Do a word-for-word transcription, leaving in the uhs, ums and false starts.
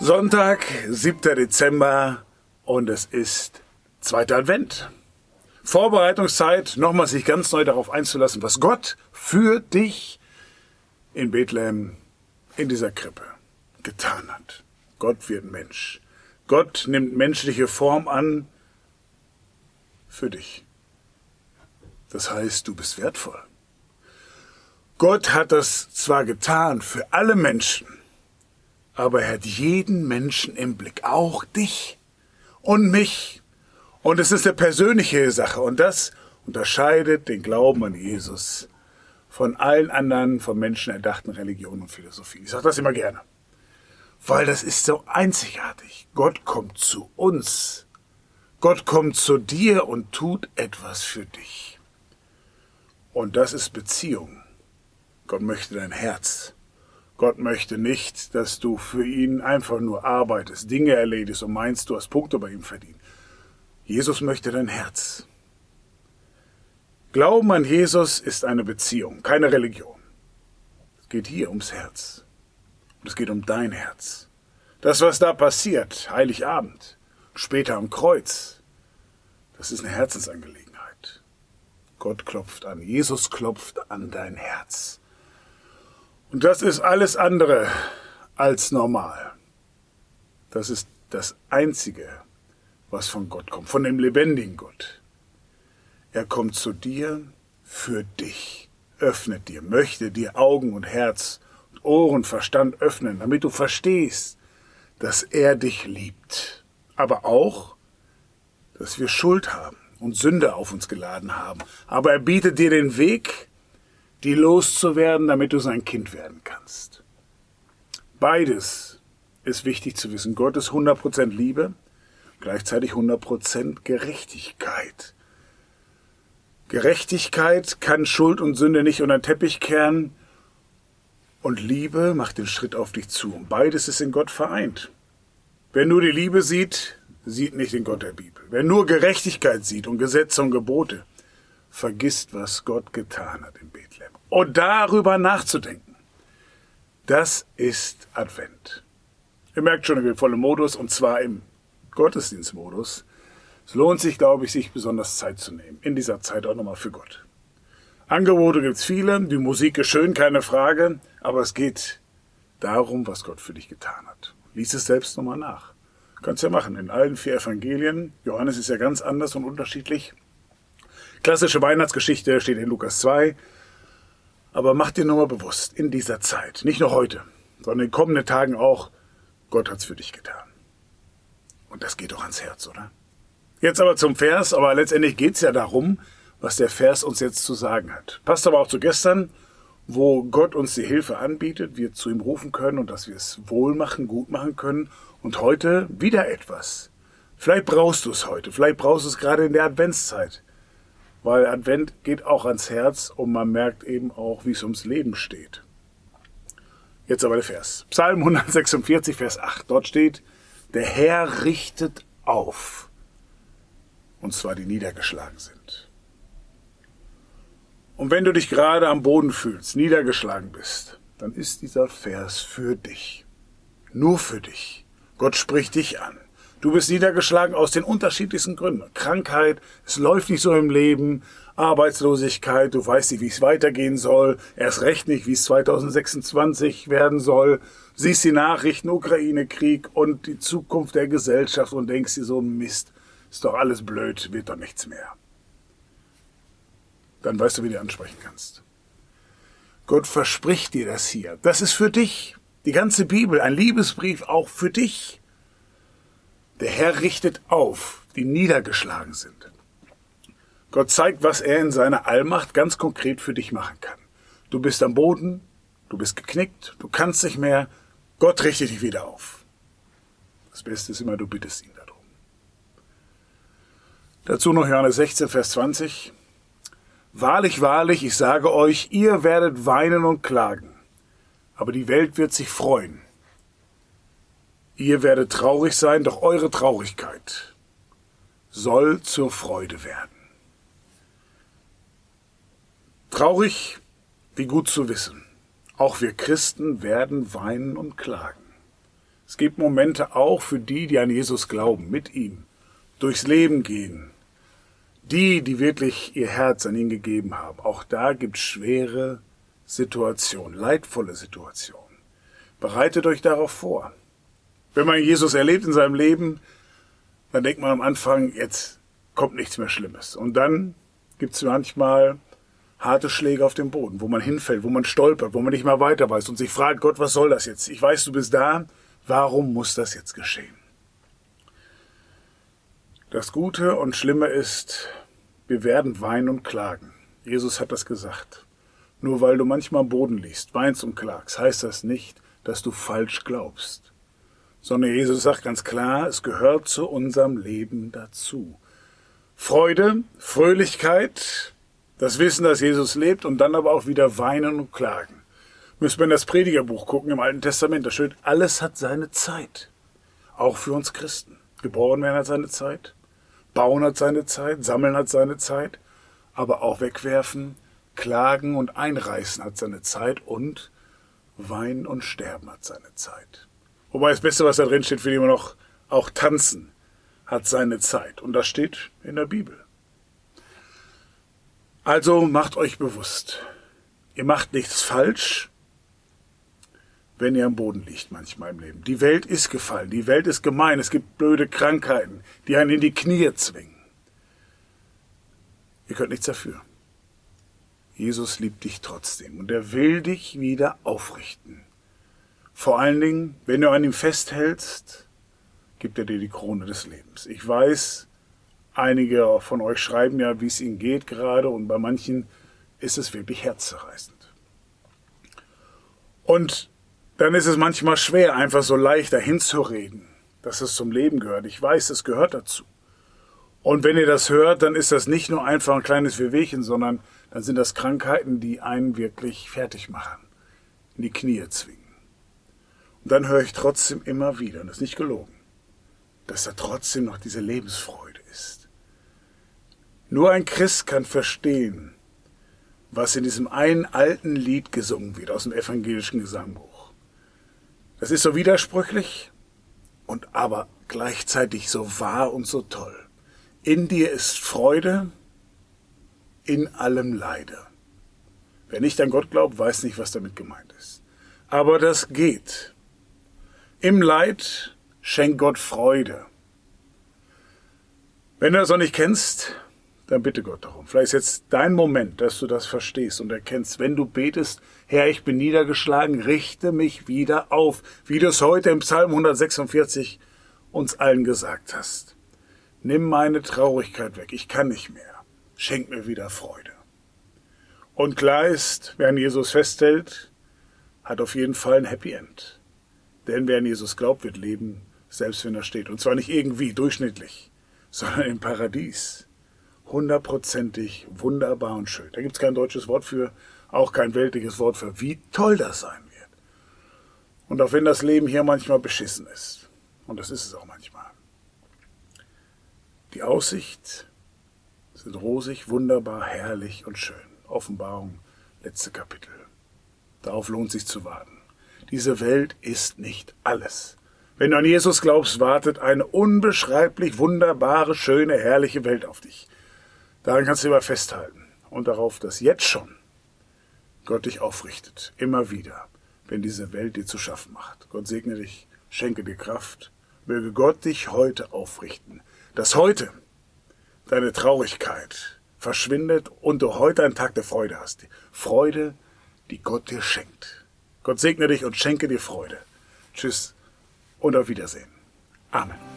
Sonntag, siebter Dezember und es ist zweiter Advent. Vorbereitungszeit, nochmal sich ganz neu darauf einzulassen, was Gott für dich in Bethlehem, in dieser Krippe, getan hat. Gott wird Mensch. Gott nimmt menschliche Form an für dich. Das heißt, du bist wertvoll. Gott hat das zwar getan für alle Menschen, aber er hat jeden Menschen im Blick, auch dich und mich. Und es ist eine persönliche Sache und das unterscheidet den Glauben an Jesus von allen anderen von Menschen erdachten Religionen und Philosophien. Ich sage das immer gerne, weil das ist so einzigartig. Gott kommt zu uns. Gott kommt zu dir und tut etwas für dich. Und das ist Beziehung. Gott möchte dein Herz. Gott möchte nicht, dass du für ihn einfach nur arbeitest, Dinge erledigst und meinst, du hast Punkte bei ihm verdient. Jesus möchte dein Herz. Glauben an Jesus ist eine Beziehung, keine Religion. Es geht hier ums Herz. Und es geht um dein Herz. Das, was da passiert, Heiligabend, später am Kreuz, das ist eine Herzensangelegenheit. Gott klopft an, Jesus klopft an dein Herz. Und das ist alles andere als normal. Das ist das Einzige, was von Gott kommt, von dem lebendigen Gott. Er kommt zu dir für dich, öffnet dir, möchte dir Augen und Herz, und Ohren, Verstand öffnen, damit du verstehst, dass er dich liebt. Aber auch, dass wir Schuld haben und Sünde auf uns geladen haben. Aber er bietet dir den Weg, die loszuwerden, damit du sein Kind werden kannst. Beides ist wichtig zu wissen. Gott ist hundert Prozent Liebe, gleichzeitig hundert Prozent Gerechtigkeit. Gerechtigkeit kann Schuld und Sünde nicht unter den Teppich kehren und Liebe macht den Schritt auf dich zu. Und beides ist in Gott vereint. Wer nur die Liebe sieht, sieht nicht den Gott der Bibel. Wer nur Gerechtigkeit sieht und Gesetze und Gebote, vergisst, was Gott getan hat in Bethlehem. Und darüber nachzudenken, das ist Advent. Ihr merkt schon, ich bin voll im Modus, und zwar im Gottesdienstmodus. Es lohnt sich, glaube ich, sich besonders Zeit zu nehmen. In dieser Zeit auch nochmal für Gott. Angebote gibt es viele, die Musik ist schön, keine Frage, aber es geht darum, was Gott für dich getan hat. Lies es selbst nochmal nach. Kannst ja machen, in allen vier Evangelien. Johannes ist ja ganz anders und unterschiedlich. Klassische Weihnachtsgeschichte steht in Lukas zwei. Aber mach dir nur mal bewusst, in dieser Zeit, nicht nur heute, sondern in den kommenden Tagen auch, Gott hat's für dich getan. Und das geht doch ans Herz, oder? Jetzt aber zum Vers, aber letztendlich geht's ja darum, was der Vers uns jetzt zu sagen hat. Passt aber auch zu gestern, wo Gott uns die Hilfe anbietet, wir zu ihm rufen können und dass wir es wohl machen, gut machen können. Und heute wieder etwas. Vielleicht brauchst du es heute, vielleicht brauchst du es gerade in der Adventszeit. Weil Advent geht auch ans Herz und man merkt eben auch, wie es ums Leben steht. Jetzt aber der Vers. Psalm hundertsechsundvierzig, Vers acht. Dort steht, der Herr richtet auf. Und zwar die niedergeschlagen sind. Und wenn du dich gerade am Boden fühlst, niedergeschlagen bist, dann ist dieser Vers für dich. Nur für dich. Gott spricht dich an. Du bist niedergeschlagen aus den unterschiedlichsten Gründen. Krankheit, es läuft nicht so im Leben, Arbeitslosigkeit, du weißt nicht, wie es weitergehen soll, erst recht nicht, wie es zweitausendsechsundzwanzig werden soll, siehst die Nachrichten, Ukraine-Krieg und die Zukunft der Gesellschaft und denkst dir so, Mist, ist doch alles blöd, wird doch nichts mehr. Dann weißt du, wie du ansprechen kannst. Gott verspricht dir das hier. Das ist für dich. Die ganze Bibel, ein Liebesbrief auch für dich. Der Herr richtet auf, die niedergeschlagen sind. Gott zeigt, was er in seiner Allmacht ganz konkret für dich machen kann. Du bist am Boden, du bist geknickt, du kannst nicht mehr. Gott richtet dich wieder auf. Das Beste ist immer, du bittest ihn darum. Dazu noch Johannes sechzehn, Vers zwanzig. Wahrlich, wahrlich, ich sage euch, ihr werdet weinen und klagen, aber die Welt wird sich freuen. Ihr werdet traurig sein, doch eure Traurigkeit soll zur Freude werden. Traurig, wie gut zu wissen. Auch wir Christen werden weinen und klagen. Es gibt Momente auch für die, die an Jesus glauben, mit ihm durchs Leben gehen. Die, die wirklich ihr Herz an ihn gegeben haben. Auch da gibt es schwere Situationen, leidvolle Situationen. Bereitet euch darauf vor. Wenn man Jesus erlebt in seinem Leben, dann denkt man am Anfang, jetzt kommt nichts mehr Schlimmes. Und dann gibt es manchmal harte Schläge auf dem Boden, wo man hinfällt, wo man stolpert, wo man nicht mehr weiter weiß und sich fragt, Gott, was soll das jetzt? Ich weiß, du bist da, warum muss das jetzt geschehen? Das Gute und Schlimme ist, wir werden weinen und klagen. Jesus hat das gesagt. Nur weil du manchmal am Boden liegst, weinst und klagst, heißt das nicht, dass du falsch glaubst. Sondern Jesus sagt ganz klar, es gehört zu unserem Leben dazu. Freude, Fröhlichkeit, das Wissen, dass Jesus lebt und dann aber auch wieder weinen und klagen. Müssen wir in das Predigerbuch gucken im Alten Testament, da steht, alles hat seine Zeit. Auch für uns Christen. Geboren werden hat seine Zeit, bauen hat seine Zeit, sammeln hat seine Zeit, aber auch wegwerfen, klagen und einreißen hat seine Zeit und weinen und sterben hat seine Zeit. Wobei das Beste, was da drin steht, finde ich immer noch, auch tanzen hat seine Zeit. Und das steht in der Bibel. Also macht euch bewusst, ihr macht nichts falsch, wenn ihr am Boden liegt manchmal im Leben. Die Welt ist gefallen, die Welt ist gemein, es gibt blöde Krankheiten, die einen in die Knie zwingen. Ihr könnt nichts dafür. Jesus liebt dich trotzdem und er will dich wieder aufrichten. Vor allen Dingen, wenn du an ihm festhältst, gibt er dir die Krone des Lebens. Ich weiß, einige von euch schreiben ja, wie es ihnen geht gerade und bei manchen ist es wirklich herzzerreißend. Und dann ist es manchmal schwer, einfach so leicht dahin zu reden, dass es zum Leben gehört. Ich weiß, es gehört dazu. Und wenn ihr das hört, dann ist das nicht nur einfach ein kleines Wehwehchen, sondern dann sind das Krankheiten, die einen wirklich fertig machen, in die Knie zwingen. Und dann höre ich trotzdem immer wieder, und das ist nicht gelogen, dass da trotzdem noch diese Lebensfreude ist. Nur ein Christ kann verstehen, was in diesem einen alten Lied gesungen wird aus dem evangelischen Gesangbuch. Das ist so widersprüchlich und aber gleichzeitig so wahr und so toll. In dir ist Freude, in allem Leide. Wer nicht an Gott glaubt, weiß nicht, was damit gemeint ist. Aber das geht. Im Leid schenkt Gott Freude. Wenn du das noch nicht kennst, dann bitte Gott darum. Vielleicht ist jetzt dein Moment, dass du das verstehst und erkennst, wenn du betest, Herr, ich bin niedergeschlagen, richte mich wieder auf, wie du es heute im Psalm hundertsechsundvierzig uns allen gesagt hast. Nimm meine Traurigkeit weg, ich kann nicht mehr. Schenk mir wieder Freude. Und klar ist, wer an Jesus festhält, hat auf jeden Fall ein Happy End. Denn wer an Jesus glaubt, wird leben, selbst wenn er steht. Und zwar nicht irgendwie durchschnittlich, sondern im Paradies. Hundertprozentig wunderbar und schön. Da gibt es kein deutsches Wort für, auch kein weltliches Wort für, wie toll das sein wird. Und auch wenn das Leben hier manchmal beschissen ist, und das ist es auch manchmal, die Aussicht sind rosig, wunderbar, herrlich und schön. Offenbarung, letzte Kapitel. Darauf lohnt sich zu warten. Diese Welt ist nicht alles. Wenn du an Jesus glaubst, wartet eine unbeschreiblich wunderbare, schöne, herrliche Welt auf dich. Daran kannst du immer festhalten und darauf, dass jetzt schon Gott dich aufrichtet, immer wieder, wenn diese Welt dir zu schaffen macht. Gott segne dich, schenke dir Kraft, möge Gott dich heute aufrichten, dass heute deine Traurigkeit verschwindet und du heute einen Tag der Freude hast. Die Freude, die Gott dir schenkt. Gott segne dich und schenke dir Freude. Tschüss und auf Wiedersehen. Amen.